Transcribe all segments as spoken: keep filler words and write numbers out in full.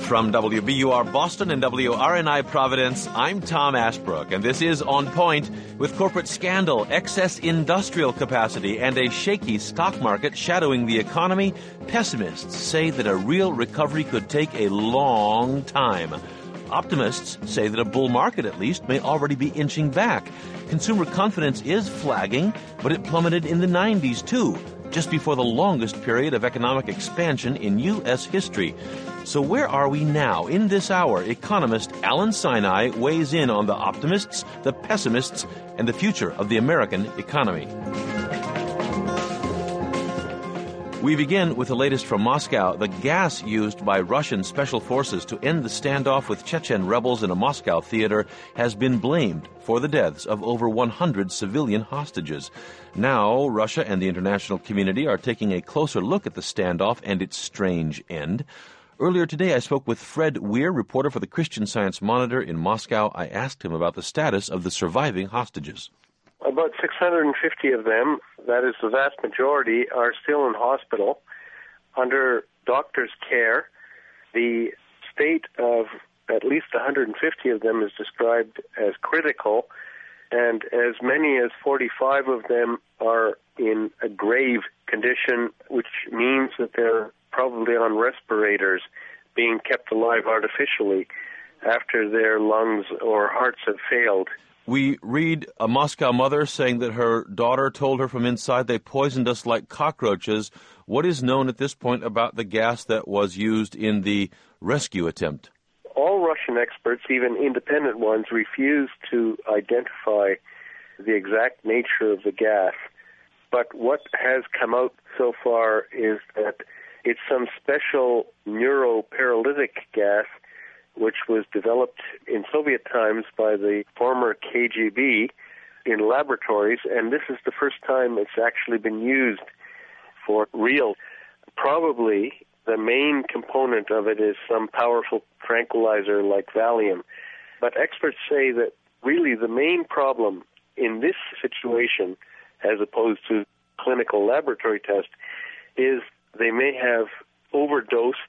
From W B U R Boston and W R N I Providence, I'm Tom Ashbrook, and this is On Point. With corporate scandal, excess industrial capacity, and a shaky stock market shadowing the economy, pessimists say that a real recovery could take a long time. Optimists say that a bull market, at least, may already be inching back. Consumer confidence is flagging, but it plummeted in the nineties, too, just before the longest period of economic expansion in U S history. So where are we now? In this hour, economist Alan Sinai weighs in on the optimists, the pessimists, and the future of the American economy. We begin with the latest from Moscow. The gas used by Russian special forces to end the standoff with Chechen rebels in a Moscow theater has been blamed for the deaths of over one hundred civilian hostages. Now, Russia and the international community are taking a closer look at the standoff and its strange end. Earlier today, I spoke with Fred Weir, reporter for the Christian Science Monitor in Moscow. I asked him about the status of the surviving hostages. About six hundred fifty of them, that is the vast majority, are still in hospital under doctor's care. The state of at least one hundred fifty of them is described as critical, and as many as forty-five of them are in a grave condition, which means that they're probably on respirators, being kept alive artificially after their lungs or hearts have failed. We read a Moscow mother saying that her daughter told her from inside, "They poisoned us like cockroaches." What is known at this point about the gas that was used in the rescue attempt? All Russian experts, even independent ones, refuse to identify the exact nature of the gas. But what has come out so far is that it's some special neuroparalytic gas which was developed in Soviet times by the former K G B in laboratories, and this is the first time it's actually been used for real. Probably the main component of it is some powerful tranquilizer like Valium. But experts say that really the main problem in this situation, as opposed to clinical laboratory test, is they may have overdosed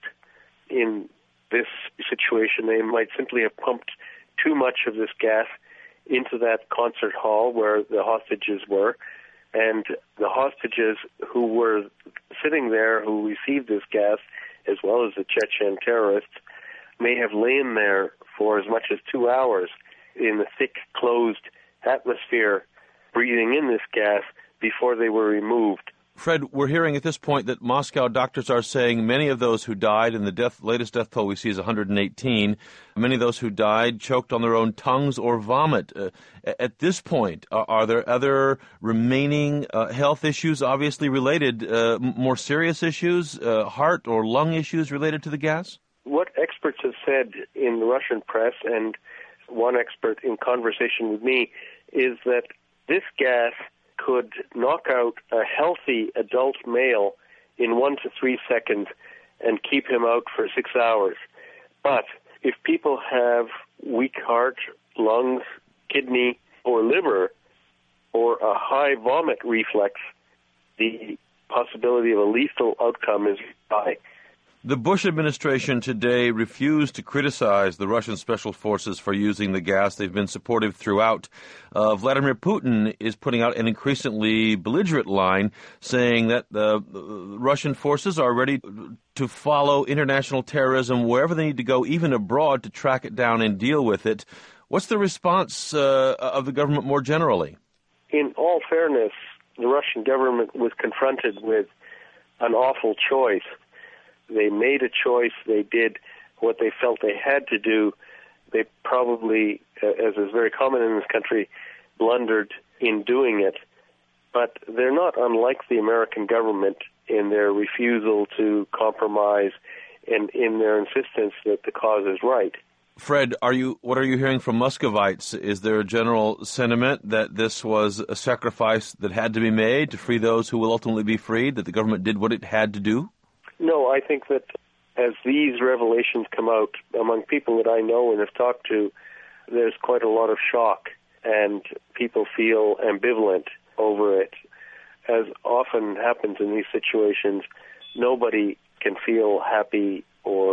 in this situation. They might simply have pumped too much of this gas into that concert hall where the hostages were, and the hostages who were sitting there who received this gas, as well as the Chechen terrorists, may have lain there for as much as two hours in the thick, closed atmosphere, breathing in this gas before they were removed. Fred, we're hearing at this point that Moscow doctors are saying many of those who died, and the death, latest death toll we see is one hundred eighteen, many of those who died choked on their own tongues or vomit. Uh, at this point, are, are there other remaining uh, health issues, obviously related, uh, more serious issues, uh, heart or lung issues related to the gas? What experts have said in the Russian press, and one expert in conversation with me, is that this gas could knock out a healthy adult male in one to three seconds and keep him out for six hours. But if people have weak heart, lungs, kidney, or liver, or a high vomit reflex, the possibility of a lethal outcome is high. The Bush administration today refused to criticize the Russian special forces for using the gas. They've been supportive throughout. Uh, Vladimir Putin is putting out an increasingly belligerent line, saying that the uh, Russian forces are ready to follow international terrorism wherever they need to go, even abroad, to track it down and deal with it. What's the response uh, of the government more generally? In all fairness, the Russian government was confronted with an awful choice. They made a choice. They did what they felt they had to do. They probably, as is very common in this country, blundered in doing it. But they're not unlike the American government in their refusal to compromise and in their insistence that the cause is right. Fred, are you? What are you hearing from Muscovites? Is there a general sentiment that this was a sacrifice that had to be made to free those who will ultimately be freed, that the government did what it had to do? No, I think that as these revelations come out among people that I know and have talked to, there's quite a lot of shock, and people feel ambivalent over it. As often happens in these situations, nobody can feel happy or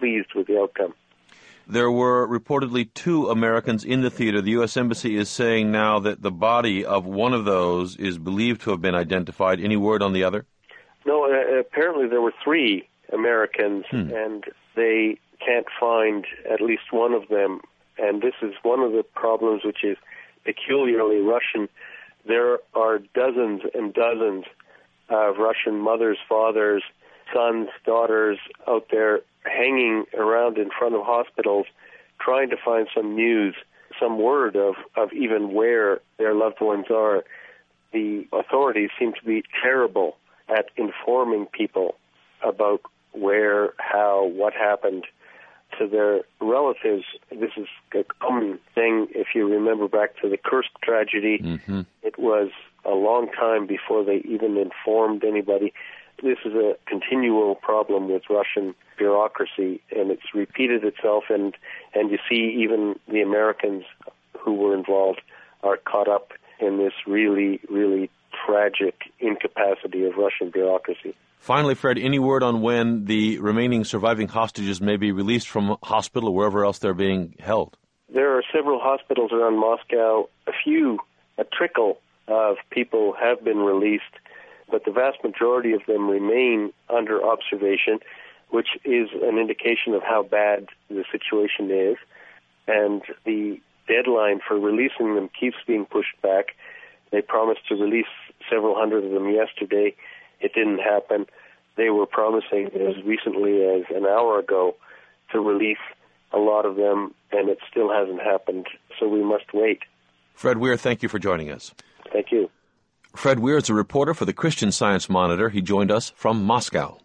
pleased with the outcome. There were reportedly two Americans in the theater. The U S Embassy is saying now that the body of one of those is believed to have been identified. Any word on the other? No, uh, apparently there were three Americans, hmm. and they can't find at least one of them. And this is one of the problems which is peculiarly Russian. There are dozens and dozens of Russian mothers, fathers, sons, daughters out there hanging around in front of hospitals trying to find some news, some word of, of even where their loved ones are. The authorities seem to be terrible at informing people about where, how, what happened to their relatives. This is a common thing. If you remember back to the Kursk tragedy, mm-hmm. it was a long time before they even informed anybody. This is a continual problem with Russian bureaucracy, and it's repeated itself, and, and you see even the Americans who were involved are caught up in this really, really tragic incapacity of Russian bureaucracy. Finally, Fred, any word on when the remaining surviving hostages may be released from hospital or wherever else they're being held? There are several hospitals around Moscow. A few, a trickle of people have been released, but the vast majority of them remain under observation, which is an indication of how bad the situation is. And the deadline for releasing them keeps being pushed back. They promised to release several hundred of them yesterday. It didn't happen. They were promising as recently as an hour ago to release a lot of them, and it still hasn't happened, so we must wait. Fred Weir, thank you for joining us. Thank you. Fred Weir is a reporter for the Christian Science Monitor. He joined us from Moscow.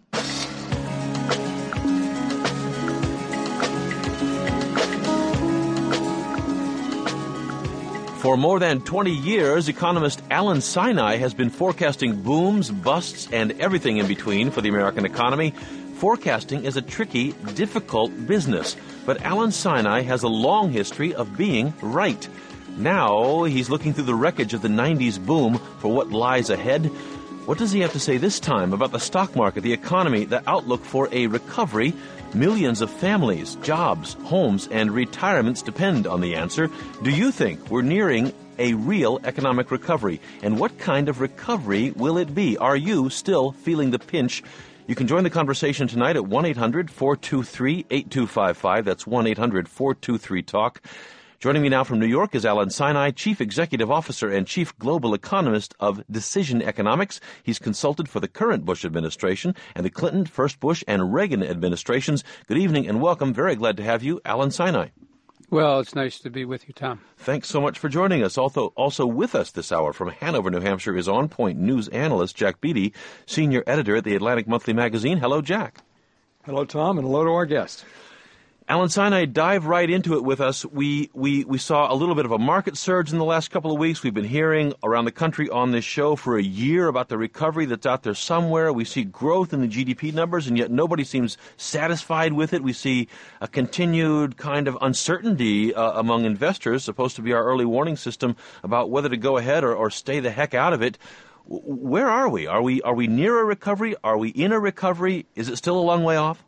For more than twenty years, economist Alan Sinai has been forecasting booms, busts, and everything in between for the American economy. Forecasting is a tricky, difficult business, but Alan Sinai has a long history of being right. Now he's looking through the wreckage of the nineties boom for what lies ahead. What does he have to say this time about the stock market, the economy, the outlook for a recovery? Millions of families, jobs, homes, and retirements depend on the answer. Do you think we're nearing a real economic recovery? And what kind of recovery will it be? Are you still feeling the pinch? You can join the conversation tonight at one eight hundred four two three eight two five five. That's one eight hundred four two three talk. Joining me now from New York is Alan Sinai, Chief Executive Officer and Chief Global Economist of Decision Economics. He's consulted for the current Bush administration and the Clinton, First Bush, and Reagan administrations. Good evening and welcome. Very glad to have you, Alan Sinai. Well, it's nice to be with you, Tom. Thanks so much for joining us. Also, also with us this hour from Hanover, New Hampshire, is On Point news analyst Jack Beatty, Senior Editor at the Atlantic Monthly Magazine. Hello, Jack. Hello, Tom, and hello to our guest. Alan Sinai, dive right into it with us. We, we we saw a little bit of a market surge in the last couple of weeks. We've been hearing around the country on this show for a year about the recovery that's out there somewhere. We see growth in the G D P numbers, and yet nobody seems satisfied with it. We see a continued kind of uncertainty uh, among investors, supposed to be our early warning system, about whether to go ahead or, or stay the heck out of it. Where are we? Are we are we near a recovery? Are we in a recovery? Is it still a long way off?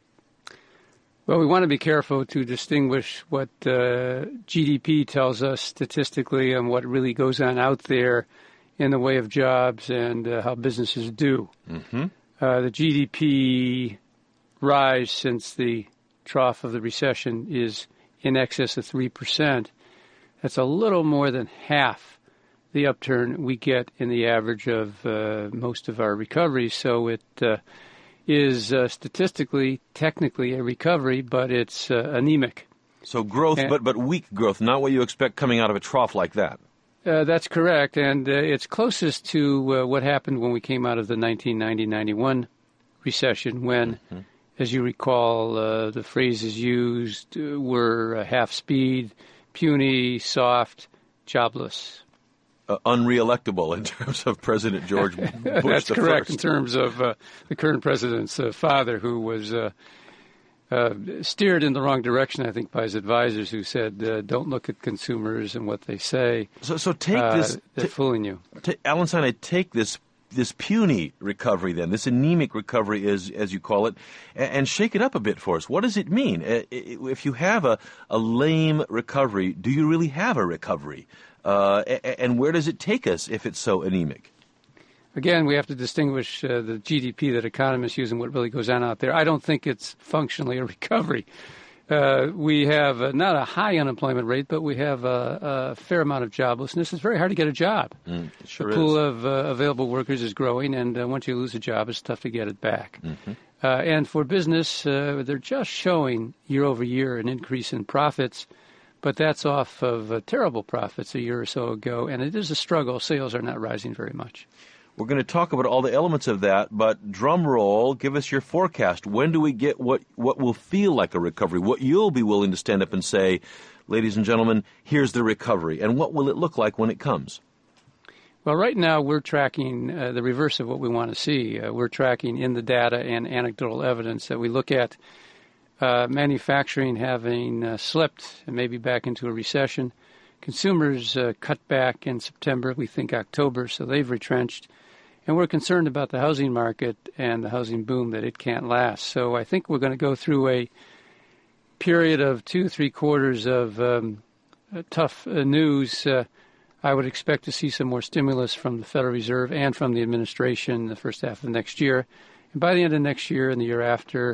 Well, we want to be careful to distinguish what uh, G D P tells us statistically and what really goes on out there in the way of jobs and uh, how businesses do. Mm-hmm. Uh, the G D P rise since the trough of the recession is in excess of three percent. That's a little more than half the upturn we get in the average of uh, most of our recoveries. So it uh, is uh, statistically, technically a recovery, but it's uh, anemic. So growth, and, but but weak growth, not what you expect coming out of a trough like that. Uh, that's correct, and uh, it's closest to uh, what happened when we came out of the nineteen ninety ninety-one recession, when, mm-hmm. as you recall, uh, the phrases used uh, were uh, half-speed, puny, soft, jobless. Uh, unreelectable in terms of President George Bush That's the correct first. In terms of uh, the current president's uh, father, who was uh, uh, steered in the wrong direction, I think, by his advisors, who said, uh, don't look at consumers and what they say. So so take uh, this... They're t- fooling you. T- Alan Sinai, take this this puny recovery then, this anemic recovery, as as you call it, and, and shake it up a bit for us. What does it mean? If you have a, a lame recovery, do you really have a recovery? Uh, and where does it take us if it's so anemic? Again, we have to distinguish uh, the G D P that economists use and what really goes on out there. I don't think it's functionally a recovery. Uh, we have uh, not a high unemployment rate, but we have a, a fair amount of joblessness. It's very hard to get a job. Mm, it sure the pool is. of uh, available workers is growing, and uh, once you lose a job, it's tough to get it back. Mm-hmm. Uh, and for business, uh, they're just showing year over year an increase in profits, but that's off of uh, terrible profits a year or so ago, and it is a struggle. Sales are not rising very much. We're going to talk about all the elements of that, but drum roll, give us your forecast. When do we get what, what will feel like a recovery, what you'll be willing to stand up and say, ladies and gentlemen, here's the recovery, and what will it look like when it comes? Well, right now we're tracking uh, the reverse of what we want to see. Uh, we're tracking in the data and anecdotal evidence that we look at uh, manufacturing having uh, slipped and maybe back into a recession. Consumers uh, cut back in September, we think October, so they've retrenched. And we're concerned about the housing market and the housing boom, that it can't last. So I think we're going to go through a period of two, three quarters of um, tough uh, news. Uh, I would expect to see some more stimulus from the Federal Reserve and from the administration the first half of next year. And by the end of next year and the year after,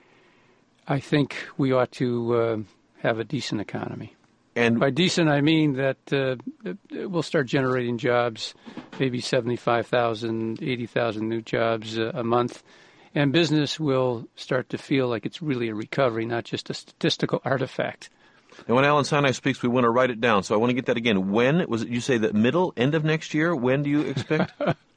I think we ought to uh, have a decent economy. And by decent, I mean that uh, we'll start generating jobs, maybe seventy-five thousand, eighty thousand new jobs uh, a month. And business will start to feel like it's really a recovery, not just a statistical artifact. And when Alan Sinai speaks, we want to write it down. So I want to get that again. When, was it you say the middle, end of next year? When do you expect?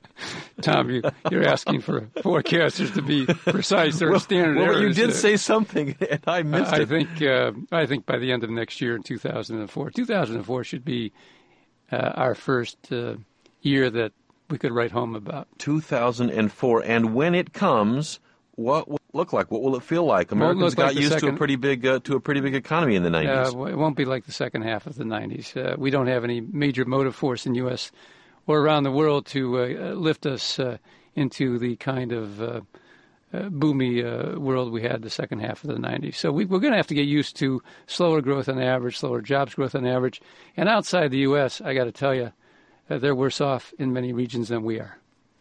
Tom, you, you're asking for forecasters to be precise. There are well, standard well, errors. you did uh, say something, and I missed I it. Think, uh, I think by the end of next year in two thousand four, two thousand four should be uh, our first uh, year that we could write home about. two thousand four, and when it comes, what will it look like? What will it feel like? Americans got like used second, to a pretty big uh, to a pretty big economy in the nineties. Uh, it won't be like the second half of the nineties. Uh, we don't have any major motive force in the U S or around the world to uh, lift us uh, into the kind of uh, uh, boomy uh, world we had the second half of the nineties. So we, we're going to have to get used to slower growth on average, slower jobs growth on average. And outside the U S, I got to tell you, uh, they're worse off in many regions than we are.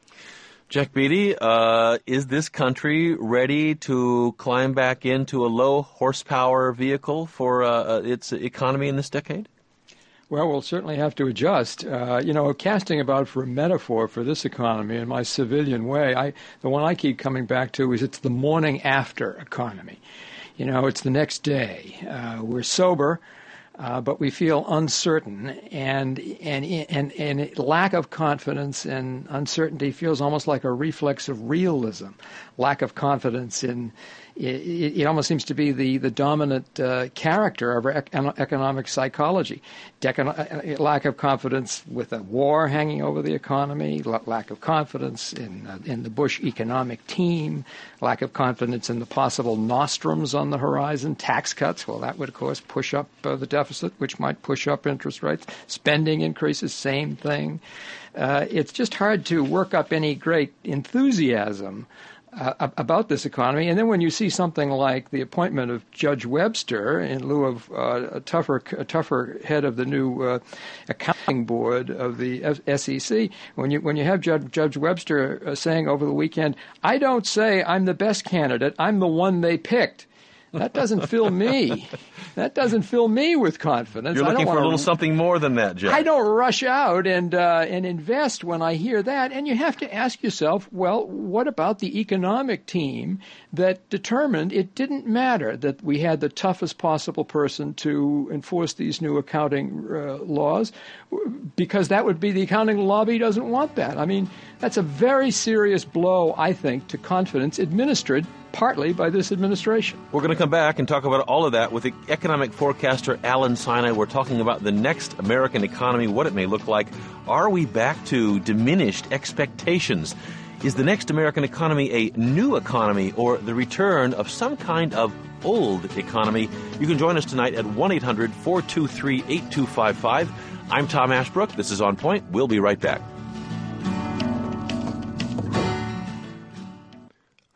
Jack Beatty, uh, is this country ready to climb back into a low horsepower vehicle for uh, its economy in this decade? Well, we'll certainly have to adjust. Uh, you know, casting about for a metaphor for this economy in my civilian way, I, the one I keep coming back to is it's the morning after economy. You know, it's the next day. Uh, we're sober, uh, but we feel uncertain, and and and and lack of confidence and uncertainty feels almost like a reflex of realism. Lack of confidence in It, it almost seems to be the, the dominant uh, character of our ec- economic psychology. Decon- lack of confidence with a war hanging over the economy, l- lack of confidence in uh, in the Bush economic team, lack of confidence in the possible nostrums on the horizon, tax cuts. Well, that would, of course, push up uh, the deficit, which might push up interest rates. Spending increases, same thing. Uh, it's just hard to work up any great enthusiasm Uh, about this economy. And then when you see something like the appointment of Judge Webster in lieu of uh, a tougher a tougher head of the new uh, accounting board of the S E C, when you when you have Judge, Judge Webster uh, saying over the weekend, I don't say I'm the best candidate, I'm the one they picked. That doesn't fill me. That doesn't fill me with confidence. You're looking I don't for a wanna, little something more than that, Jeff. I don't rush out and uh, and invest when I hear that. And you have to ask yourself, well, what about the economic team that determined it didn't matter that we had the toughest possible person to enforce these new accounting uh, laws, because that would be the accounting lobby doesn't want that. I mean, that's a very serious blow, I think, to confidence administered partly by this administration. We're going to come back and talk about all of that with the economic forecaster Alan Sinai. We're talking about the next American economy, what it may look like. Are we back to diminished expectations? Is the next American economy a new economy or the return of some kind of old economy? You can join us tonight at one eight hundred four two three eight two five five. I'm Tom Ashbrook. This is On Point. We'll be right back.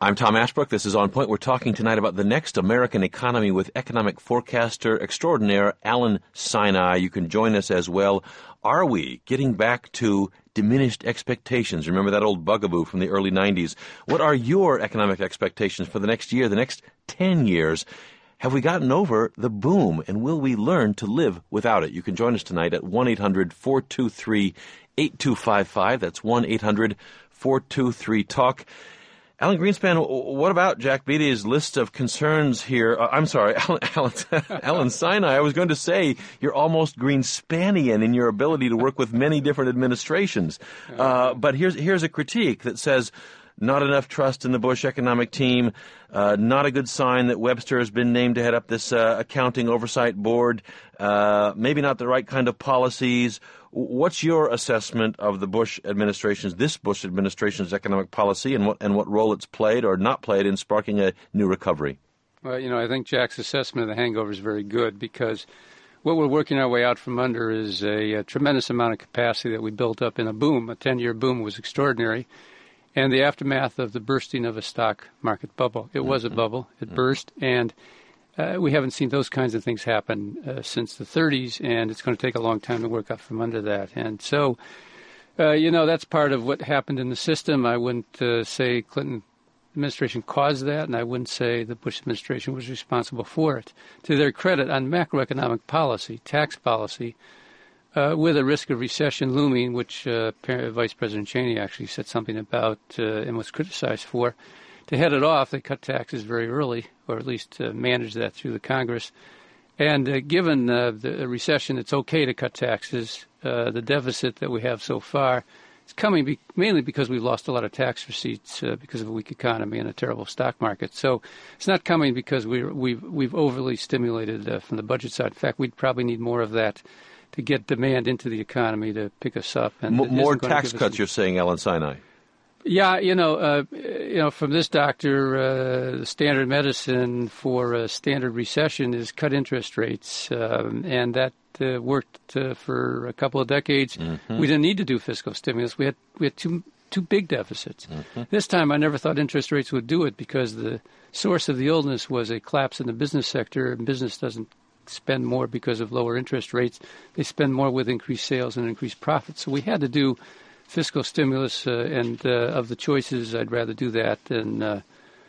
I'm Tom Ashbrook. This is On Point. We're talking tonight about the next American economy with economic forecaster extraordinaire Alan Sinai. You can join us as well. Are we getting back to diminished expectations? Remember that old bugaboo from the early nineties. What are your economic expectations for the next year, the next ten years? Have we gotten over the boom, and will we learn to live without it? You can join us tonight at one eight hundred four two three eight two five five. That's one eight hundred four two three talk. Alan Greenspan, what about Jack Beatty's list of concerns here? Uh, I'm sorry, Alan, Alan, Alan Sinai. I was going to say you're almost Greenspanian in your ability to work with many different administrations. Uh, but here's here's a critique that says not enough trust in the Bush economic team, uh, not a good sign that Webster has been named to head up this uh, accounting oversight board, uh, maybe not the right kind of policies. What's your assessment of the Bush administration's, this Bush administration's economic policy, and what and what role it's played or not played in sparking a new recovery? Well, you know, I think Jack's assessment of the hangover is very good, because what we're working our way out from under is a, a tremendous amount of capacity that we built up in a boom. A ten-year boom was extraordinary, and the aftermath of the bursting of a stock market bubble. It was mm-hmm. a bubble. It mm-hmm. burst, and Uh, we haven't seen those kinds of things happen uh, since the thirties, and it's going to take a long time to work out from under that. And so, uh, you know, that's part of what happened in the system. I wouldn't uh, say Clinton administration caused that, and I wouldn't say the Bush administration was responsible for it. To their credit, on macroeconomic policy, tax policy, uh, with a risk of recession looming, which uh, Vice President Cheney actually said something about uh, and was criticized for, to head it off, they cut taxes very early, or at least uh, managed that through the Congress. And uh, given uh, the recession, it's okay to cut taxes. Uh, the deficit that we have so far is coming be- mainly because we've lost a lot of tax receipts uh, because of a weak economy and a terrible stock market. So it's not coming because we're, we've, we've overly stimulated uh, from the budget side. In fact, we'd probably need more of that to get demand into the economy to pick us up. And M- more tax cuts, you're saying, Alan Sinai? Yeah, you know, uh, you know, from this doctor, uh, the standard medicine for a standard recession is cut interest rates, um, and that uh, worked uh, for a couple of decades. Mm-hmm. We didn't need to do fiscal stimulus. We had we had two two big deficits. Mm-hmm. This time, I never thought interest rates would do it, because the source of the illness was a collapse in the business sector, and business doesn't spend more because of lower interest rates. They spend more with increased sales and increased profits. So we had to do fiscal stimulus, uh, and uh, of the choices, I'd rather do that than uh,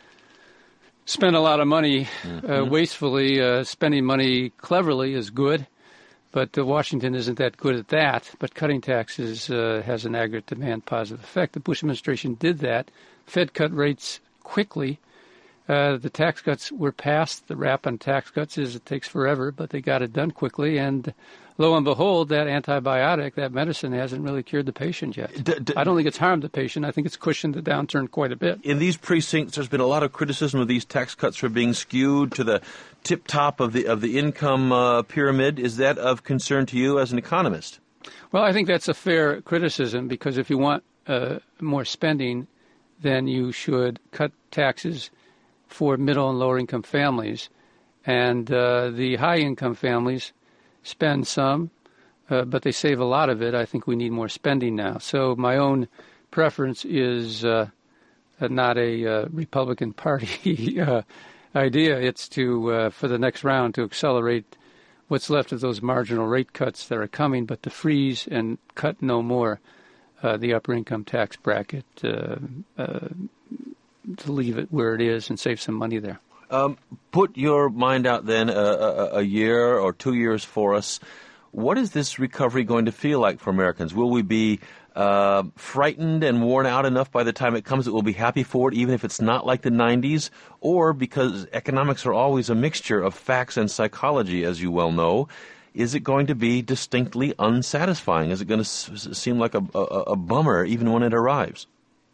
spend a lot of money mm-hmm. uh, wastefully. Uh, spending money cleverly is good, but uh, Washington isn't that good at that. But cutting taxes uh, has an aggregate demand positive effect. The Bush administration did that. Fed cut rates quickly. Uh, the tax cuts were passed. The rap on tax cuts is it takes forever, but they got it done quickly. And lo and behold, that antibiotic, that medicine, hasn't really cured the patient yet. D- d- I don't think it's harmed the patient. I think it's cushioned the downturn quite a bit. In these precincts, there's been a lot of criticism of these tax cuts for being skewed to the tip top of the of the income uh, pyramid. Is that of concern to you as an economist? Well, I think that's a fair criticism, because if you want uh, more spending, then you should cut taxes for middle and lower income families. And uh, the high income families spend some, uh, but they save a lot of it. I think we need more spending now. So my own preference is uh, not a uh, Republican Party uh, idea. It's to, uh, for the next round, to accelerate what's left of those marginal rate cuts that are coming, but to freeze and cut no more uh, the upper income tax bracket, uh, uh, to leave it where it is and save some money there. Um, put your mind out then a, a, a year or two years for us. What is this recovery going to feel like for Americans? Will we be uh, frightened and worn out enough by the time it comes that we'll be happy for it, even if it's not like the nineties? Or, because economics are always a mixture of facts and psychology, as you well know, is it going to be distinctly unsatisfying? Is it going to s- seem like a, a, a bummer even when it arrives?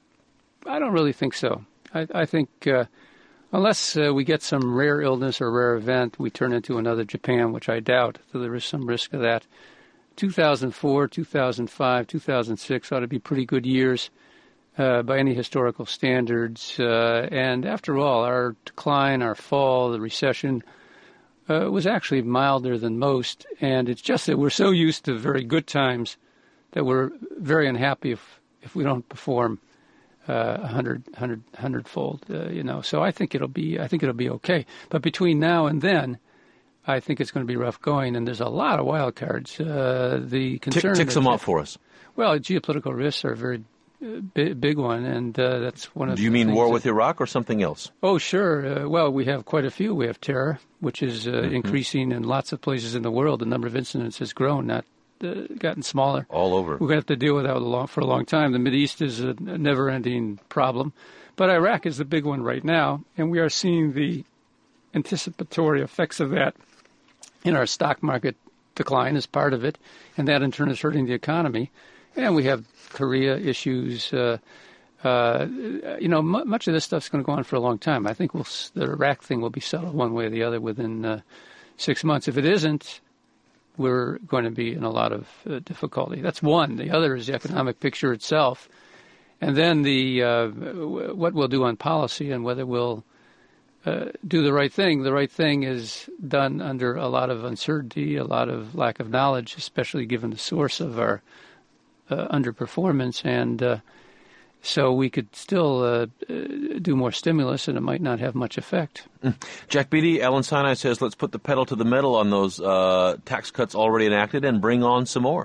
I don't really think so. I, I think uh, unless uh, we get some rare illness or rare event, we turn into another Japan, which I doubt. So there is some risk of that. two thousand four, two thousand five, two thousand six ought to be pretty good years uh, by any historical standards. Uh, and after all, our decline, our fall, the recession uh, was actually milder than most. And it's just that we're so used to very good times that we're very unhappy if, if we don't perform uh, a hundred, hundred, hundredfold. Uh, you know, so I think it'll be, I think it'll be okay. But between now and then, I think it's going to be rough going, and there's a lot of wild cards. Uh, the concern tick, tick some off for us. Well, geopolitical risks are a very uh, big, big one, and uh, that's one of. Do you the mean war that, with Iraq or something else? Oh, sure. Uh, well, we have quite a few. We have terror, which is uh, mm-hmm. increasing in lots of places in the world. The number of incidents has grown, not uh, gotten smaller. All over. We're going to have to deal with that a long, for a long time. The Mideast is a never-ending problem, but Iraq is the big one right now, and we are seeing the anticipatory effects of that in our stock market decline as part of it, and that in turn is hurting the economy. And we have Korea issues. Uh, uh, you know, m- much of this stuff's going to go on for a long time. I think we'll, the Iraq thing will be settled one way or the other within uh, six months. If it isn't, we're going to be in a lot of uh, difficulty. That's one. The other is the economic picture itself. And then the uh, w- what we'll do on policy and whether we'll Uh, do the right thing. The right thing is done under a lot of uncertainty, a lot of lack of knowledge, especially given the source of our uh, underperformance. And uh, so we could still uh, do more stimulus, and it might not have much effect. Mm. Jack Beatty, Alan Sinai says, let's put the pedal to the metal on those uh, tax cuts already enacted and bring on some more.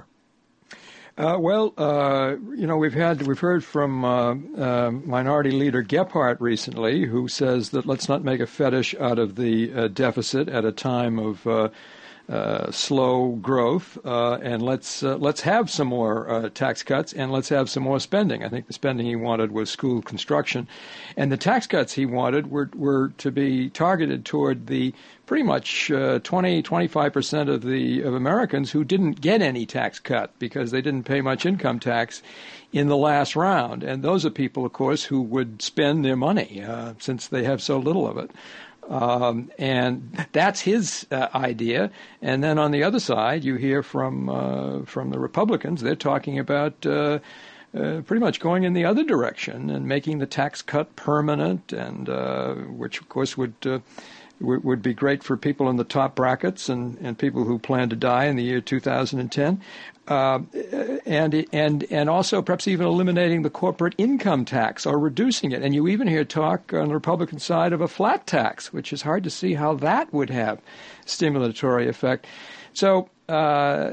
Uh, well, uh, you know, we've had we've heard from uh, uh, Minority Leader Gephardt recently, who says that let's not make a fetish out of the uh, deficit at a time of uh, uh, slow growth, uh, and let's uh, let's have some more uh, tax cuts and let's have some more spending. I think the spending he wanted was school construction, and the tax cuts he wanted were were to be targeted toward the pretty much uh, twenty, twenty-five percent of the of Americans who didn't get any tax cut because they didn't pay much income tax in the last round. And those are people, of course, who would spend their money uh, since they have so little of it. Um, and that's his uh, idea. And then on the other side, you hear from uh, from the Republicans. They're talking about uh, uh, pretty much going in the other direction and making the tax cut permanent, and uh, which, of course, would uh, would be great for people in the top brackets and, and people who plan to die in the year two thousand ten, uh, and and and also perhaps even eliminating the corporate income tax or reducing it. And you even hear talk on the Republican side of a flat tax, which is hard to see how that would have stimulatory effect. So, uh,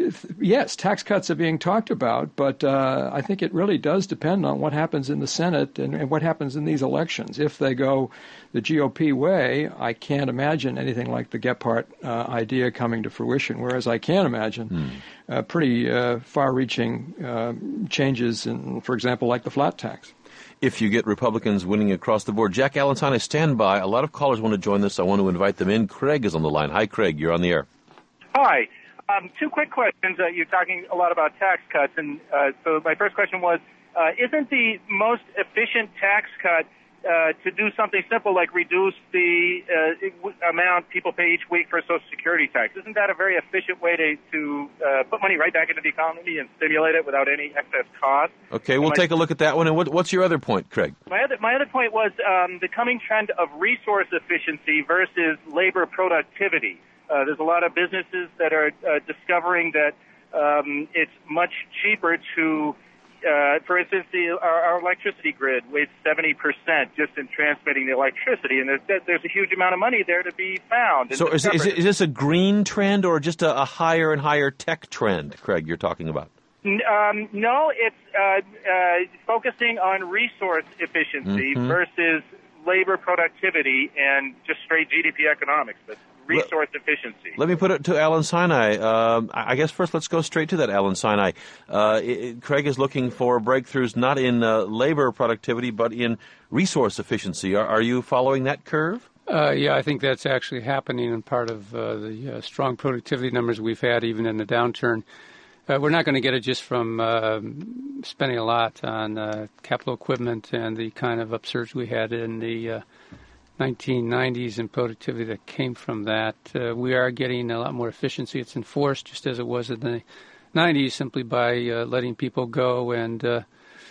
yes, tax cuts are being talked about, but uh, I think it really does depend on what happens in the Senate and, and what happens in these elections. If they go the G O P way, I can't imagine anything like the Gephardt uh, idea coming to fruition, whereas I can imagine mm. uh, pretty uh, far-reaching uh, changes in, for example, like the flat tax. If you get Republicans winning across the board. Jack Alentine, stand by. A lot of callers want to join this. I want to invite them in. Craig is on the line. Hi, Craig. You're on the air. Hi. Um, two quick questions. Uh, you're talking a lot about tax cuts, and uh, so my first question was, uh, isn't the most efficient tax cut uh, to do something simple like reduce the uh, amount people pay each week for Social Security tax? Isn't that a very efficient way to, to uh, put money right back into the economy and stimulate it without any excess cost? Okay, we'll take a look at that one. And what, what's your other point, Craig? My other, my other point was um, the coming trend of resource efficiency versus labor productivity. Uh, there's a lot of businesses that are uh, discovering that um, it's much cheaper to, uh, for instance, the, our, our electricity grid wastes seventy percent just in transmitting the electricity, and there's, there's a huge amount of money there to be found. So is, is, is this a green trend or just a, a higher and higher tech trend, Craig, you're talking about? Um, no, it's uh, uh, focusing on resource efficiency mm-hmm. versus labor productivity and just straight G D P economics. But resource efficiency. Let me put it to Alan Sinai. Uh, I guess first let's go straight to that, Alan Sinai. Uh, it, Craig is looking for breakthroughs not in uh, labor productivity but in resource efficiency. Are, are you following that curve? Uh, yeah, I think that's actually happening in part of uh, the uh, strong productivity numbers we've had even in the downturn. Uh, we're not going to get it just from uh, spending a lot on uh, capital equipment and the kind of upsurge we had in the uh, nineteen nineties and productivity that came from that. Uh, we are getting a lot more efficiency. It's enforced just as it was in the nineties simply by uh, letting people go and uh,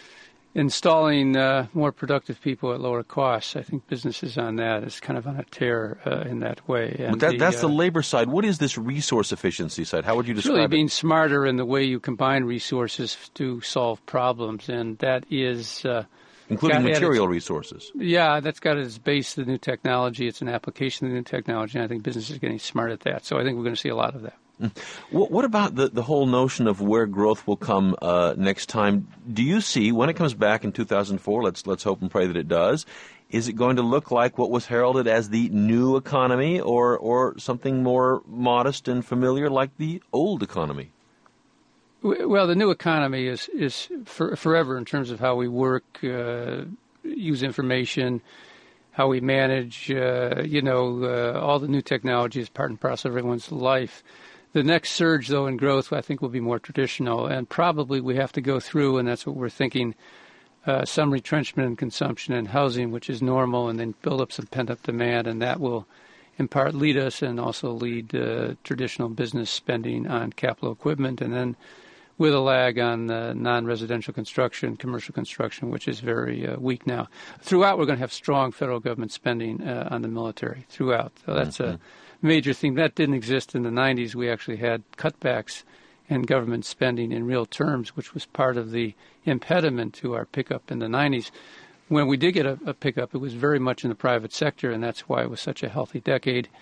installing uh, more productive people at lower costs. I think businesses on that is kind of on a tear uh, in that way. And but that, the, that's uh, the labor side. What is this resource efficiency side? How would you describe it? It's really it? being smarter in the way you combine resources to solve problems, and that is uh, including got, material resources. Yeah, that's got at its base the new technology. It's an application of the new technology, and I think business is getting smart at that. So I think we're going to see a lot of that. What, what about the, the whole notion of where growth will come uh, next time? Do you see, when it comes back in two thousand four, let's let's hope and pray that it does, is it going to look like what was heralded as the new economy, or or something more modest and familiar like the old economy? Well, the new economy is is for, forever in terms of how we work, uh, use information, how we manage. Uh, you know, uh, all the new technology is part and parcel of everyone's life. The next surge, though, in growth, I think, will be more traditional, and probably we have to go through, and that's what we're thinking, uh, some retrenchment in consumption and housing, which is normal, and then build up some pent-up demand, and that will, in part, lead us and also lead uh, traditional business spending on capital equipment, and then with a lag on uh, non-residential construction, commercial construction, which is very uh, weak now. Throughout, we're going to have strong federal government spending uh, on the military throughout. So that's mm-hmm. a major thing. That didn't exist in the nineties. We actually had cutbacks in government spending in real terms, which was part of the impediment to our pickup in the nineties. When we did get a, a pickup, it was very much in the private sector, and that's why it was such a healthy decade.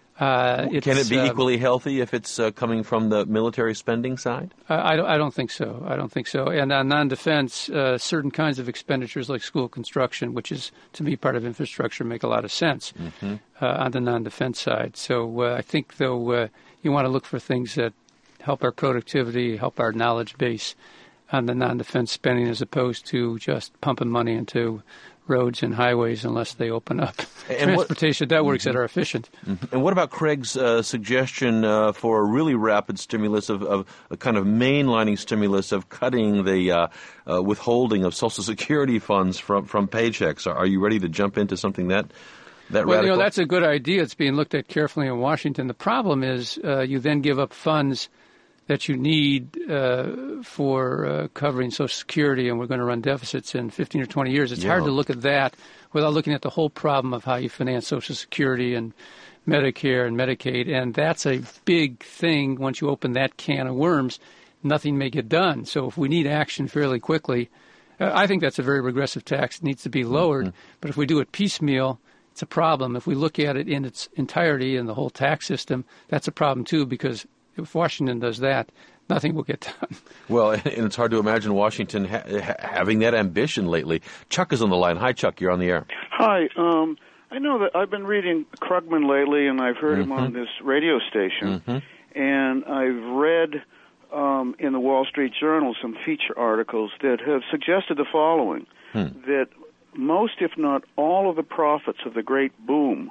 Uh, Can it be uh, equally healthy if it's uh, coming from the military spending side? I, I, don't, I don't think so. I don't think so. And on non-defense, uh, certain kinds of expenditures like school construction, which is, to me, part of infrastructure, make a lot of sense mm-hmm. uh, on the non-defense side. So uh, I think, though, uh, you want to look for things that help our productivity, help our knowledge base on the non-defense spending as opposed to just pumping money into roads and highways unless they open up and transportation what, networks mm-hmm. that are efficient. Mm-hmm. And what about Craig's uh, suggestion uh, for a really rapid stimulus of, of a kind of mainlining stimulus of cutting the uh, uh, withholding of Social Security funds from, from paychecks? Are, are you ready to jump into something that that well, radical? You know, that's a good idea. It's being looked at carefully in Washington. The problem is uh, you then give up funds that you need uh, for uh, covering Social Security, and we're going to run deficits in fifteen or twenty years. It's yeah. hard to look at that without looking at the whole problem of how you finance Social Security and Medicare and Medicaid, and that's a big thing. Once you open that can of worms, nothing may get done. So if we need action fairly quickly, uh, I think that's a very regressive tax. It needs to be lowered, mm-hmm. but if we do it piecemeal, it's a problem. If we look at it in its entirety and the whole tax system, that's a problem too, because if Washington does that, nothing will get done. Well, and it's hard to imagine Washington ha- ha- having that ambition lately. Chuck is on the line. Hi, Chuck. You're on the air. Hi. Um, I know that I've been reading Krugman lately, and I've heard mm-hmm. him on this radio station. Mm-hmm. And I've read um, in the Wall Street Journal some feature articles that have suggested the following, hmm. that most, if not all, of the profits of the great boom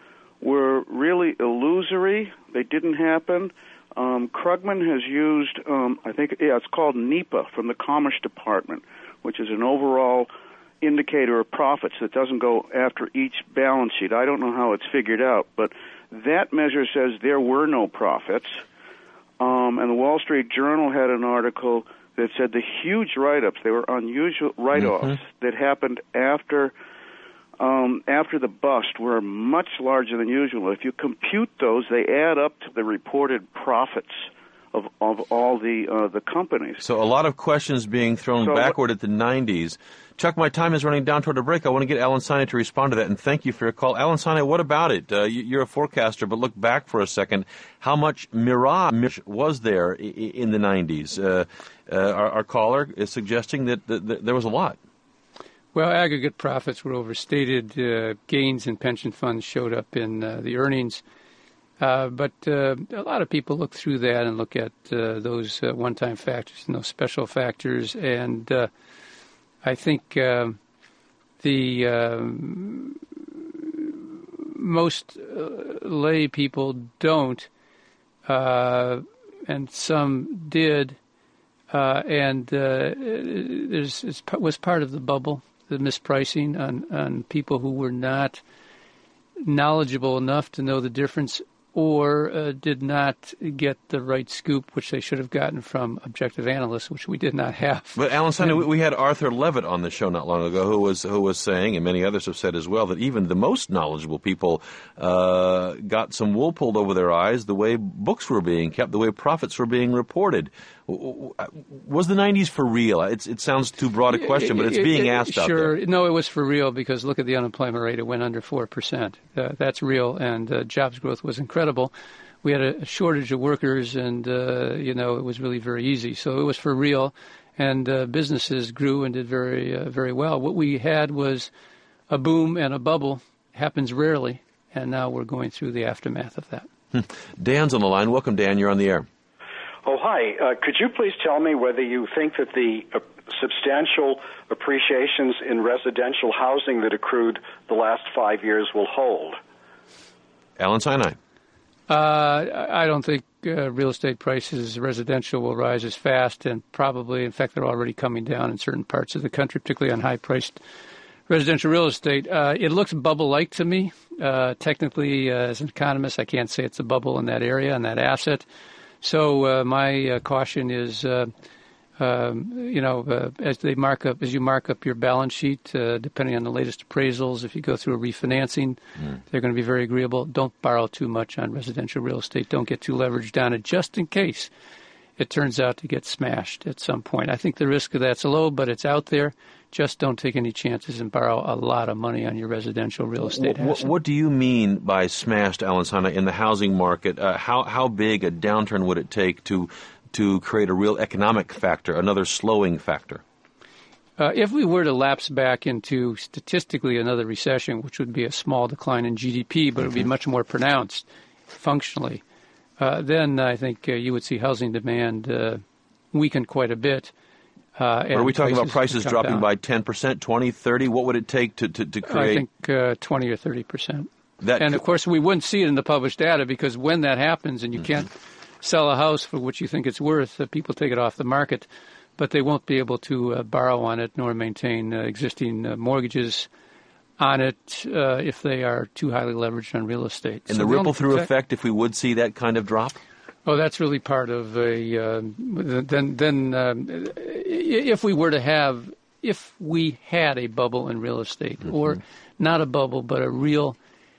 were really illusory. They didn't happen. Um, Krugman has used, um, I think, yeah, it's called NEPA from the Commerce Department, which is an overall indicator of profits that doesn't go after each balance sheet. I don't know how it's figured out, but that measure says there were no profits. Um, and the Wall Street Journal had an article that said the huge write-ups, they were unusual write-offs mm-hmm. that happened after Um, after the bust were much larger than usual. If you compute those, they add up to the reported profits of of all the uh, the companies. So a lot of questions being thrown so, backward at the nineties. Chuck, my time is running down toward a break. I want to get Alan Sine to respond to that, and thank you for your call. Alan Sine, what about it? Uh, you're a forecaster, but look back for a second. How much mirage was there in the nineties? Uh, uh, our, our caller is suggesting that, that, that there was a lot. Well, aggregate profits were overstated. Uh, gains in pension funds showed up in uh, the earnings. Uh, but uh, a lot of people look through that and look at uh, those uh, one-time factors and those special factors. And uh, I think uh, the uh, most uh, lay people don't, uh, and some did. Uh, and uh, there's, it was part of the bubble. The mispricing on, on people who were not knowledgeable enough to know the difference or uh, did not get the right scoop, which they should have gotten from objective analysts, which we did not have. But, Alan Sine, we had Arthur Levitt on the show not long ago who was who was saying, and many others have said as well, that even the most knowledgeable people uh, got some wool pulled over their eyes the way books were being kept, the way profits were being reported. Was the nineties for real? It's, it sounds too broad a question, but it's being asked sure. out there. Sure. No, it was for real because look at the unemployment rate. It went under four percent. Uh, that's real, and uh, jobs growth was incredible. We had a shortage of workers, and, uh, you know, it was really very easy. So it was for real, and uh, businesses grew and did very, uh, very well. What we had was a boom and a bubble. Happens rarely, and now we're going through the aftermath of that. Dan's on the line. Welcome, Dan. You're on the air. Oh, hi. Uh, could you please tell me whether you think that the uh, substantial appreciations in residential housing that accrued the last five years will hold? Alan Sinai. Uh, I don't think uh, real estate prices, residential, will rise as fast, and probably, in fact, they're already coming down in certain parts of the country, particularly on high-priced residential real estate. Uh, it looks bubble-like to me. Uh, technically, uh, as an economist, I can't say it's a bubble in that area, in that asset. So uh, my uh, caution is, uh, um, you know, uh, as they mark up, as you mark up your balance sheet, uh, depending on the latest appraisals, if you go through a refinancing, mm. they're going to be very agreeable. Don't borrow too much on residential real estate. Don't get too leveraged on it, just in case it turns out to get smashed at some point. I think the risk of that's low, but it's out there. Just don't take any chances and borrow a lot of money on your residential real estate what, asset. What do you mean by smashed, Alan Sinai, in the housing market? Uh, how how big a downturn would it take to to create a real economic factor, another slowing factor? Uh, if we were to lapse back into statistically another recession, which would be a small decline in G D P, but mm-hmm. it would be much more pronounced functionally, uh, then I think uh, you would see housing demand uh, weaken quite a bit. Uh, are we talking about prices dropping down by ten percent, twenty, thirty? What would it take to, to, to create? I think uh, twenty or thirty percent. That and, of course, we wouldn't see it in the published data because when that happens and you mm-hmm. can't sell a house for what you think it's worth, uh, people take it off the market, but they won't be able to uh, borrow on it nor maintain uh, existing uh, mortgages on it uh, if they are too highly leveraged on real estate. And so the ripple-through effect, if we would see that kind of drop? Oh, that's really part of a, uh, then, then um, if we were to have, if we had a bubble in real estate, mm-hmm. or not a bubble, but a real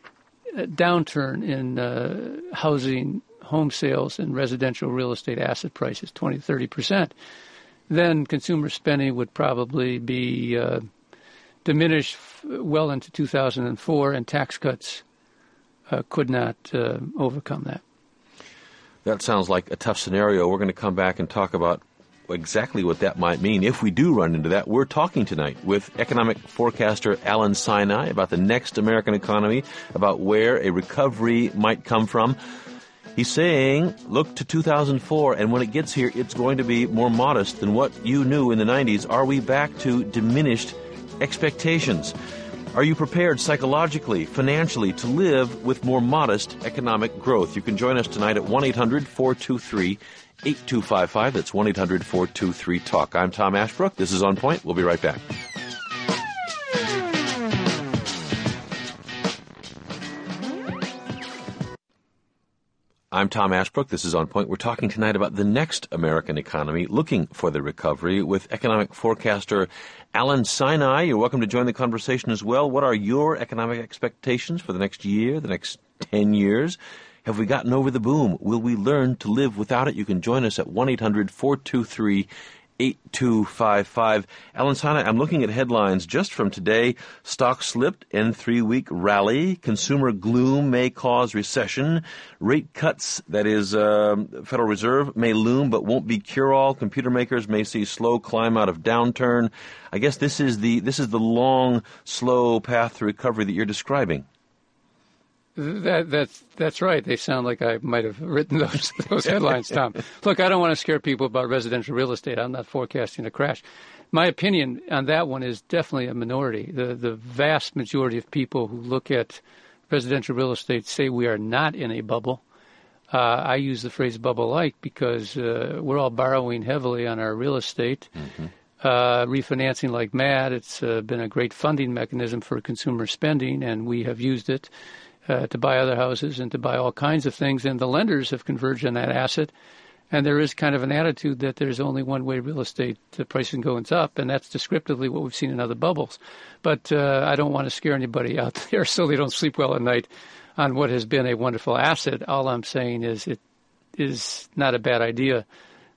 downturn in uh, housing, home sales, and residential real estate asset prices, twenty, thirty percent, then consumer spending would probably be uh, diminished well into two thousand four, and tax cuts uh, could not uh, overcome that. That sounds like a tough scenario. We're going to come back and talk about exactly what that might mean if we do run into that. We're talking tonight with economic forecaster Alan Sinai about the next American economy, about where a recovery might come from. He's saying, look to two thousand four, and when it gets here, it's going to be more modest than what you knew in the nineties. Are we back to diminished expectations? Are you prepared psychologically, financially, to live with more modest economic growth? You can join us tonight at one eight hundred four two three eight two five five. That's one eight hundred four two three talk. I'm Tom Ashbrook. This is On Point. We'll be right back. I'm Tom Ashbrook. This is On Point. We're talking tonight about the next American economy, looking for the recovery, with economic forecaster Alan Sinai. You're welcome to join the conversation as well. What are your economic expectations for the next year, the next ten years? Have we gotten over the boom? Will we learn to live without it? You can join us at one eight hundred four two three eight two five five. Alan Sinai, I'm looking at headlines just from today. Stock slipped in three-week rally. Consumer gloom may cause recession. Rate cuts, that is, uh, Federal Reserve, may loom but won't be cure-all. Computer makers may see slow climb out of downturn. I guess this is the this is the long, slow path to recovery that you're describing. That, that's that's right. They sound like I might have written those those headlines, Tom. Look, I don't want to scare people about residential real estate. I'm not forecasting a crash. My opinion on that one is definitely a minority. The the vast majority of people who look at residential real estate say we are not in a bubble. Uh, I use the phrase bubble-like because uh, we're all borrowing heavily on our real estate, mm-hmm. uh, refinancing like mad. It's uh, been a great funding mechanism for consumer spending, and we have used it Uh, to buy other houses and to buy all kinds of things, and the lenders have converged on that asset. And there is kind of an attitude that there's only one way real estate uh, pricing goes up, and that's descriptively what we've seen in other bubbles. But uh, I don't want to scare anybody out there so they don't sleep well at night on what has been a wonderful asset. All I'm saying is it is not a bad idea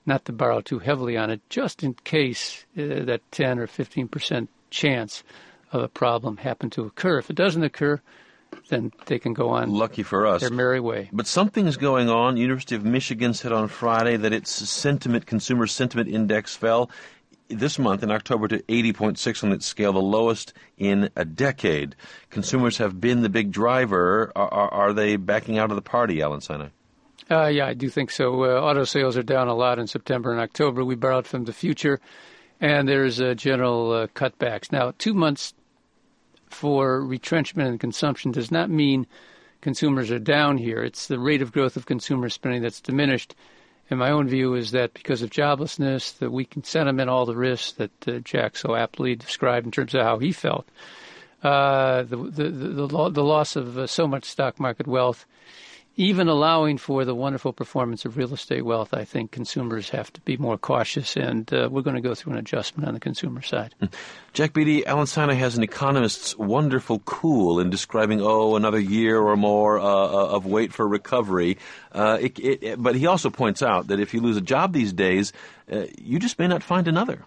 not to borrow too heavily on it, just in case uh, that ten or fifteen percent chance of a problem happened to occur. If it doesn't occur, then they can go on. Lucky for us. Their merry way. But something's going on. University of Michigan said on Friday that its sentiment, consumer sentiment index fell this month in October to eighty point six on its scale, the lowest in a decade. Consumers have been the big driver. Are, are, are they backing out of the party, Alan Sinai? Uh, yeah, I do think so. Uh, auto sales are down a lot in September and October. We borrowed from the future, and there's uh, general uh, cutbacks. Now, two months for retrenchment and consumption does not mean consumers are down here. It's the rate of growth of consumer spending that's diminished. And my own view is that because of joblessness, the weakened sentiment, all the risks that uh, Jack so aptly described in terms of how he felt, uh, the, the, the, the, the loss of uh, so much stock market wealth, even allowing for the wonderful performance of real estate wealth, I think consumers have to be more cautious, and uh, we're going to go through an adjustment on the consumer side. Jack Beatty, Alan Sinai has an economist's wonderful cool in describing, oh, another year or more uh, of wait for recovery. Uh, it, it, but he also points out that if you lose a job these days, uh, you just may not find another.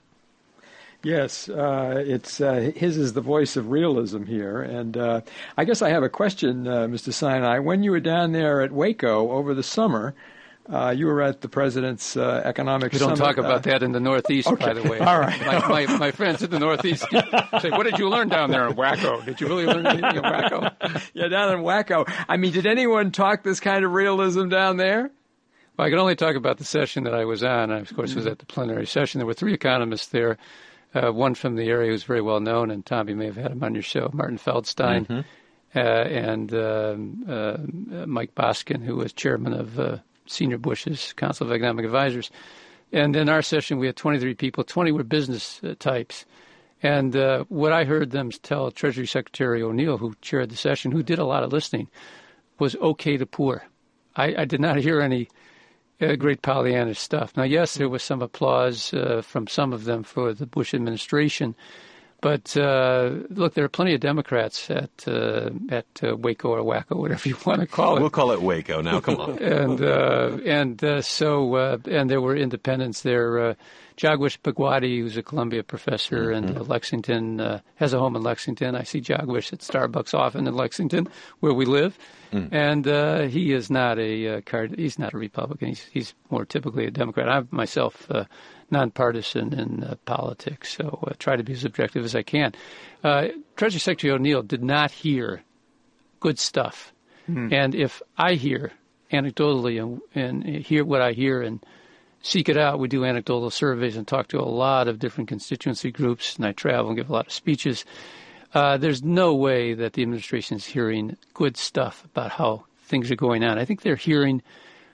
Yes, uh, it's uh, his is the voice of realism here, and uh, I guess I have a question, uh, Mister Sinai. When you were down there at Waco over the summer, uh, you were at the president's uh, economic we summit. We don't talk about uh, that in the Northeast, okay. by the way. All right. My, my, my friends in the Northeast say, "What did you learn down there in Waco? Did you really learn anything in Waco?" Yeah, down in Waco. I mean, did anyone talk this kind of realism down there? Well, I can only talk about the session that I was on. I, of course, was at the plenary session. There were three economists there. Uh, one from the area who's very well known, and Tom, you may have had him on your show, Martin Feldstein, mm-hmm. uh, and um, uh, Mike Boskin, who was chairman of uh, Senior Bush's Council of Economic Advisors. And in our session, we had twenty-three people. twenty were business uh, types. And uh, what I heard them tell Treasury Secretary O'Neill, who chaired the session, who did a lot of listening, was okay to poor. I, I did not hear any Uh, great Pollyannish stuff. Now, yes, there was some applause uh, from some of them for the Bush administration, but uh, look, there are plenty of Democrats at uh, at uh, Waco or Wacko, whatever you want to call it. We'll call it Waco now. Come on. and uh, and uh, so uh, and there were independents there. Uh, Jagwish Bhagwati, who's a Columbia professor mm-hmm. in uh, Lexington, uh, has a home in Lexington. I see Jagwish at Starbucks often in Lexington, where we live. Mm. And uh, he is not a uh, card. He's not a Republican. He's he's more typically a Democrat. I'm myself uh, nonpartisan in uh, politics, so uh, try to be as objective as I can. Uh, Treasury Secretary O'Neill did not hear good stuff, mm. and if I hear anecdotally and, and hear what I hear and seek it out, we do anecdotal surveys and talk to a lot of different constituency groups, and I travel and give a lot of speeches. Uh, there's no way that the administration is hearing good stuff about how things are going on. I think they're hearing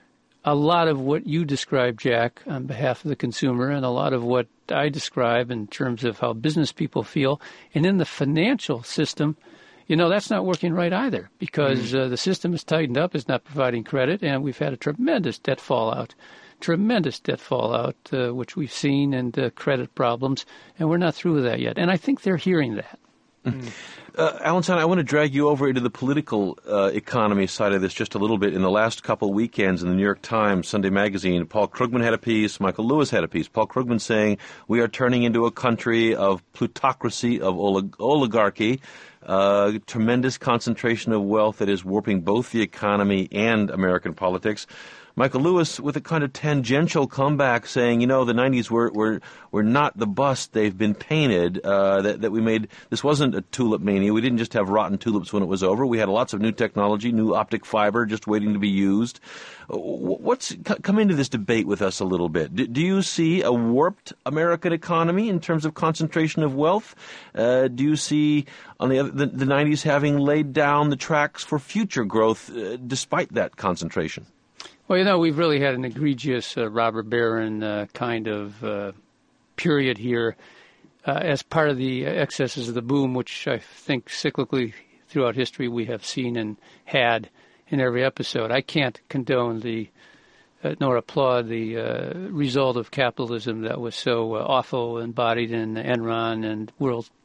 a lot of what you described, Jack, on behalf of the consumer, and a lot of what I describe in terms of how business people feel. And in the financial system, you know, that's not working right either, because mm. uh, the system is tightened up, is not providing credit, and we've had a tremendous debt fallout. Tremendous debt fallout, uh, which we've seen, and uh, credit problems, and we're not through with that yet. And I think they're hearing that. Mm. Uh, Alan Sinai, I want to drag you over into the political uh, economy side of this just a little bit. In the last couple weekends in the New York Times, Sunday Magazine, Paul Krugman had a piece, Michael Lewis had a piece. Paul Krugman saying, we are turning into a country of plutocracy, of olig- oligarchy, uh, tremendous concentration of wealth that is warping both the economy and American politics. Michael Lewis with a kind of tangential comeback saying, you know, the nineties were were, were not the bust they've been painted, uh, that, that we made. This wasn't a tulip mania. We didn't just have rotten tulips when it was over. We had lots of new technology, new optic fiber just waiting to be used. What's come into this debate with us a little bit? Do, do you see a warped American economy in terms of concentration of wealth? Uh, do you see on the, other, the the nineties having laid down the tracks for future growth uh, despite that concentration? Well, you know, we've really had an egregious uh, robber baron uh, kind of uh, period here uh, as part of the excesses of the boom, which I think cyclically throughout history we have seen and had in every episode. I can't condone the uh, nor applaud the uh, result of capitalism that was so uh, awful embodied in Enron and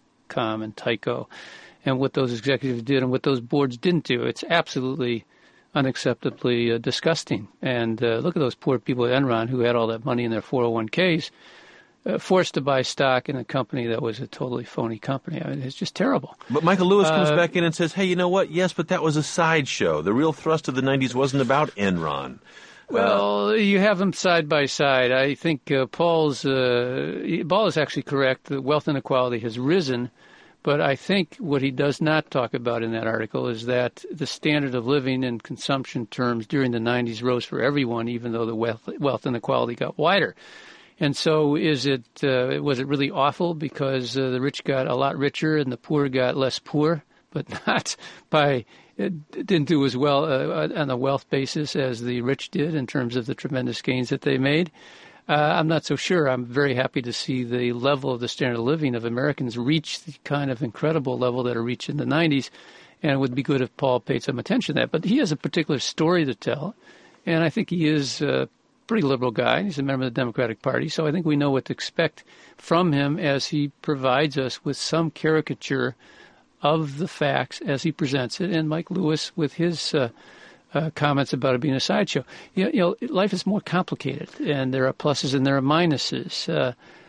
WorldCom and Tyco, and what those executives did and what those boards didn't do. It's absolutely unacceptably uh, disgusting. And uh, look at those poor people at Enron who had all that money in their four oh one k's, uh, forced to buy stock in a company that was a totally phony company. I mean, it's just terrible. But Michael Lewis comes uh, back in and says, hey, you know what? Yes, but that was a sideshow. The real thrust of the nineties wasn't about Enron. Well, uh, you have them side by side. I think uh, Paul's uh, Paul is actually correct. The wealth inequality has risen, but I think what he does not talk about in that article is that the standard of living in consumption terms during the nineties rose for everyone, even though the wealth, wealth inequality got wider. And so, is it uh, was it really awful because uh, the rich got a lot richer and the poor got less poor, but not by it didn't do as well uh, on a wealth basis as the rich did in terms of the tremendous gains that they made? Uh, I'm not so sure. I'm very happy to see the level of the standard of living of Americans reach the kind of incredible level that it reached in the nineties, and it would be good if Paul paid some attention to that. But he has a particular story to tell, and I think he is a pretty liberal guy. He's a member of the Democratic Party, so I think we know what to expect from him as he provides us with some caricature of the facts as he presents it, and Mike Lewis with his uh, uh, comments about it being a sideshow. You know, you know, life is more complicated, and there are pluses and there are minuses. Uh,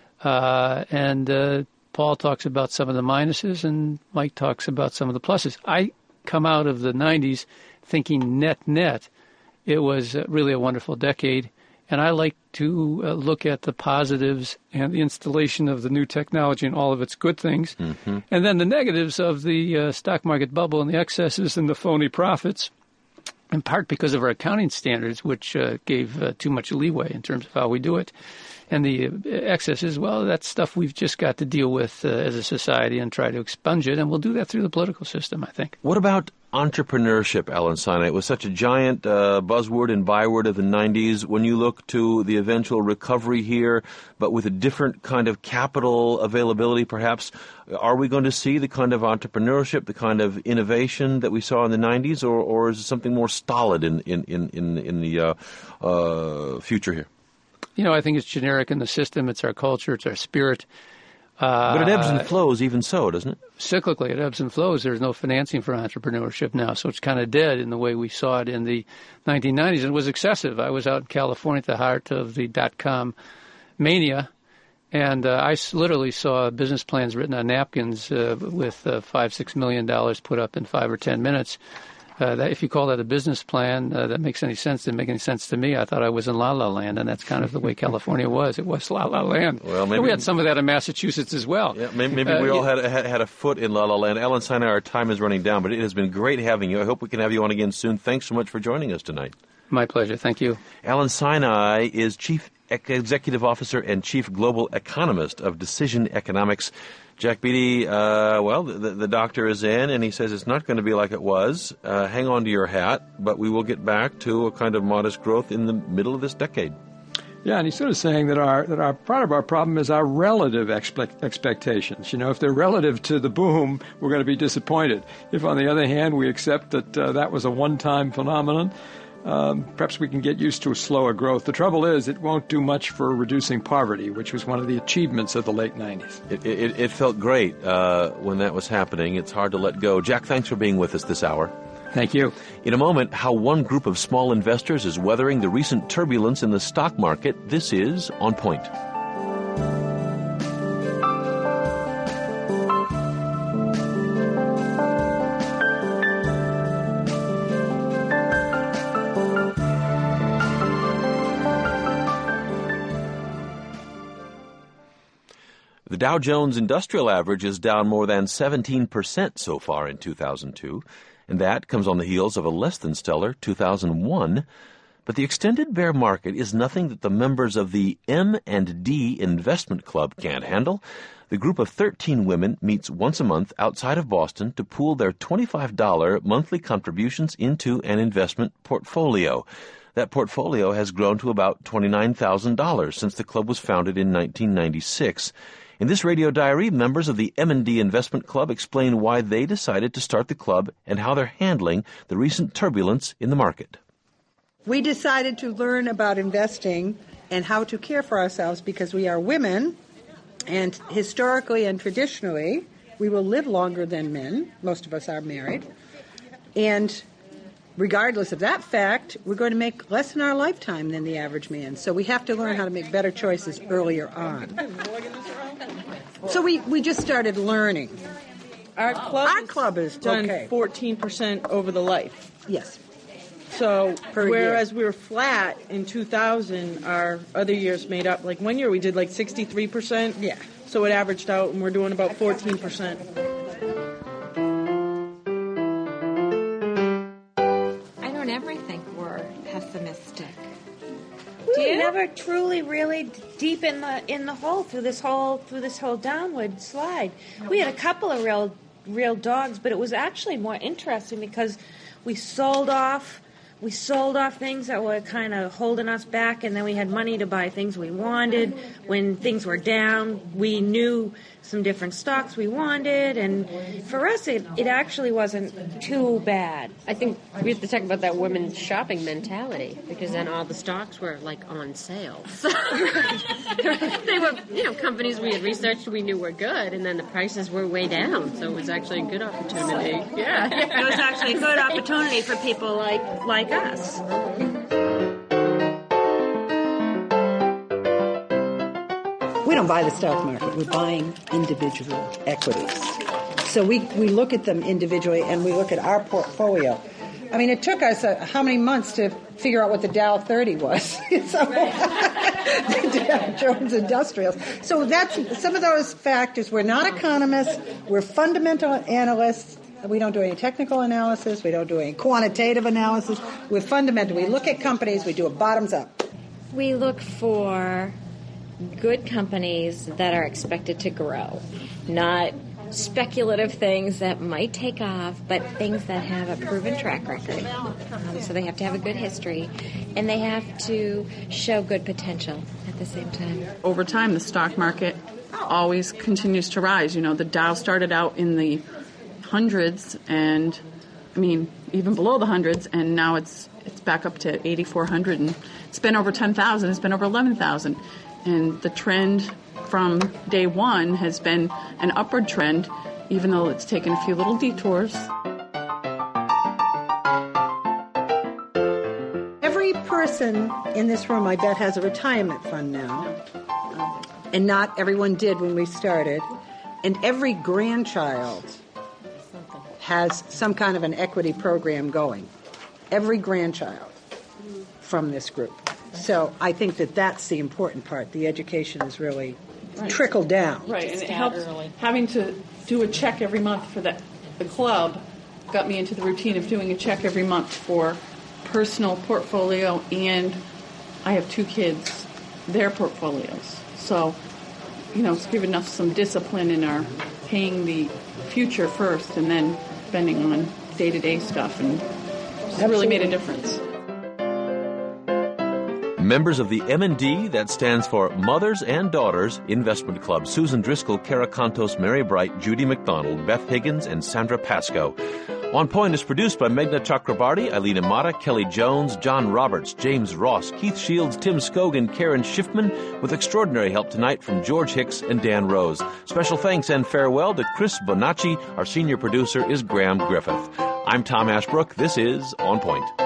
uh, and uh, Paul talks about some of the minuses, and Mike talks about some of the pluses. I come out of the nineties thinking net-net, it was really a wonderful decade, and I like to uh, look at the positives and the installation of the new technology and all of its good things, mm-hmm. and then the negatives of the uh, stock market bubble and the excesses and the phony profits, in part because of our accounting standards, which uh, gave uh, too much leeway in terms of how we do it. And the uh, excesses, well, that's stuff we've just got to deal with uh, as a society and try to expunge it, and we'll do that through the political system, I think. What about entrepreneurship, Alan Sinai? It was such a giant uh, buzzword and byword of the nineties. When you look to the eventual recovery here, but with a different kind of capital availability, perhaps, are we going to see the kind of entrepreneurship, the kind of innovation that we saw in the nineties, or, or is it something more stolid in, in, in, in, in the uh, uh, future here? You know, I think it's generic in the system. It's our culture. It's our spirit. Uh, but it ebbs and flows even so, doesn't it? Cyclically, it ebbs and flows. There's no financing for entrepreneurship now, so it's kind of dead in the way we saw it in the nineteen nineties. And it was excessive. I was out in California at the heart of the dot-com mania, and uh, I literally saw business plans written on napkins uh, with uh, five, six million dollars put up in five or ten minutes. Uh, that, if you call that a business plan, uh, that makes any sense. Didn't make any sense to me. I thought I was in La La Land, and that's kind of the way California was. It was La La Land. Well, maybe and we had some of that in Massachusetts as well. Yeah, maybe, maybe uh, we all had, had had a foot in La La Land. Alan Sinai, our time is running down, but it has been great having you. I hope we can have you on again soon. Thanks so much for joining us tonight. My pleasure. Thank you. Alan Sinai is Chief Executive Officer and Chief Global Economist of Decision Economics. Jack Beatty, uh, well, the, the doctor is in, and he says it's not going to be like it was. Uh, hang on to your hat, but we will get back to a kind of modest growth in the middle of this decade. Yeah, and he's sort of saying that our that our part of our problem is our relative expect, expectations. You know, if they're relative to the boom, we're going to be disappointed. If, on the other hand, we accept that uh, that was a one-time phenomenon, Um, perhaps we can get used to a slower growth. The trouble is it won't do much for reducing poverty, which was one of the achievements of the late nineties. It, it, it felt great uh, when that was happening. It's hard to let go. Jack, thanks for being with us this hour. Thank you. In a moment, how one group of small investors is weathering the recent turbulence in the stock market. This is On Point. The Dow Jones Industrial Average is down more than seventeen percent so far in two thousand two, and that comes on the heels of a less than stellar two thousand one. But the extended bear market is nothing that the members of the M and D Investment Club can't handle. The group of thirteen women meets once a month outside of Boston to pool their twenty-five dollars monthly contributions into an investment portfolio. That portfolio has grown to about twenty-nine thousand dollars since the club was founded in nineteen ninety-six. In this radio diary, members of the M and D Investment Club explain why they decided to start the club and how they're handling the recent turbulence in the market. We decided to learn about investing and how to care for ourselves because we are women, and historically and traditionally, we will live longer than men. Most of us are married. And regardless of that fact, we're going to make less in our lifetime than the average man. So we have to learn how to make better choices earlier on. So we, we just started learning. Our club, Our club is done okay. fourteen percent over the life. Yes. So Per whereas year. we were flat in two thousand, our other years made up. Like one year we did like sixty-three percent. Yeah. So it averaged out, and we're doing about fourteen percent. I don't ever think we're pessimistic. We were never truly, really deep in the in the hole through this whole through this whole downward slide. We had a couple of real real dogs, but it was actually more interesting because we sold off we sold off things that were kind of holding us back, and then we had money to buy things we wanted. When things were down, we knew some different stocks we wanted, and for us, it, it actually wasn't too bad. I think we have to talk about that women's shopping mentality, because then all the stocks were, like, on sale. So they were, you know, companies we had researched we knew were good, and then the prices were way down, so it was actually a good opportunity. Yeah. It was actually a good opportunity for people like, like us. We don't buy the stock market. We're buying individual equities. So we, we look at them individually, and we look at our portfolio. I mean, it took us uh, how many months to figure out what the Dow thirty was? So, the Dow Jones Industrials. So that's some of those factors. We're not economists. We're fundamental analysts. We don't do any technical analysis. We don't do any quantitative analysis. We're fundamental. We look at companies. We do a bottoms up. We look for good companies that are expected to grow, not speculative things that might take off, but things that have a proven track record. Um, so they have to have a good history, and they have to show good potential at the same time. Over time, the stock market always continues to rise. You know, the Dow started out in the hundreds, and I mean, even below the hundreds, and now it's it's back up to eighty-four hundred, and it's been over ten thousand, it's been over eleven thousand. And the trend from day one has been an upward trend, even though it's taken a few little detours. Every person in this room, I bet, has a retirement fund now. And not everyone did when we started. And every grandchild has some kind of an equity program going. Every grandchild from this group. So I think that that's the important part. The education is really right. trickled down. Right, and it helps. Early. Having to do a check every month for the, the club got me into the routine of doing a check every month for personal portfolio, and I have two kids, their portfolios. So, you know, it's given us some discipline in our paying the future first and then spending on day-to-day stuff, and it's Absolutely. Really made a difference. Members of the M and D, that stands for Mothers and Daughters Investment Club. Susan Driscoll, Kara Contos, Mary Bright, Judy McDonald, Beth Higgins, and Sandra Pascoe. On Point is produced by Meghna Chakrabarty, Eileen Amata, Kelly Jones, John Roberts, James Ross, Keith Shields, Tim Skog, and Karen Schiffman, with extraordinary help tonight from George Hicks and Dan Rose. Special thanks and farewell to Chris Bonacci. Our senior producer is Graham Griffith. I'm Tom Ashbrook. This is On Point.